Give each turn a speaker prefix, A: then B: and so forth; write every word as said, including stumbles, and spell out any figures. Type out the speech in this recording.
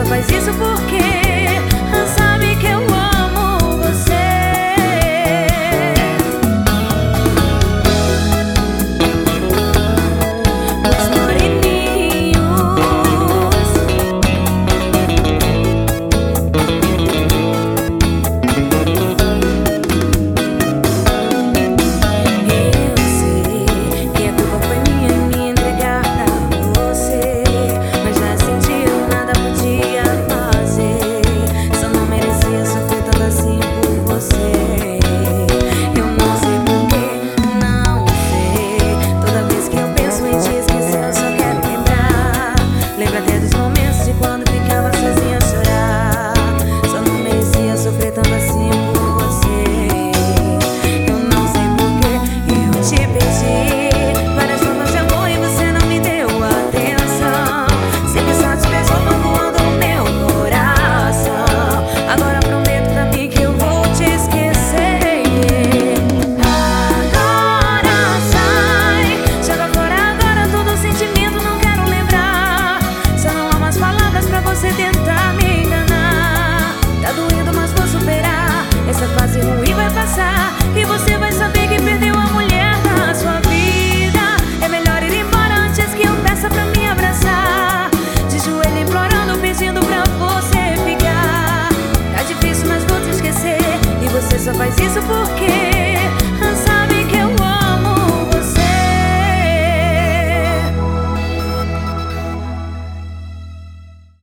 A: faz isso porque sabe que eu amo você. Os moreninhos, eu sei que a culpa foi minha em me entregar pra você, mas já sentiu, nada podia fazer. Só não merecia sofrer tanto assim por você. Eu não sei porquê, não sei. Toda vez que eu penso em te esquecer, eu só quero lembrar. Lembro até dos momentos de quando ficava sozinha a chorar. Só não merecia sofrer tanto assim por você. Eu não sei porquê, eu te pedi várias formas de amor e você não me deu atenção. Sempre só despejou magoando o meu coração. Agora prometo pra mim que eu vou te esquecer. Agora sai, joga fora agora todo sentimento, não quero lembrar. Só não há mais palavras pra você tentar me enganar. Tá doendo, mas vou superar. Essa fase ruim vai passar e você vai saber que perdeu a mulher da sua vida. É melhor ir embora antes que eu peça pra me abraçar. De joelho implorando, pedindo pra você ficar. Tá difícil, mas vou te esquecer. E você só faz isso porque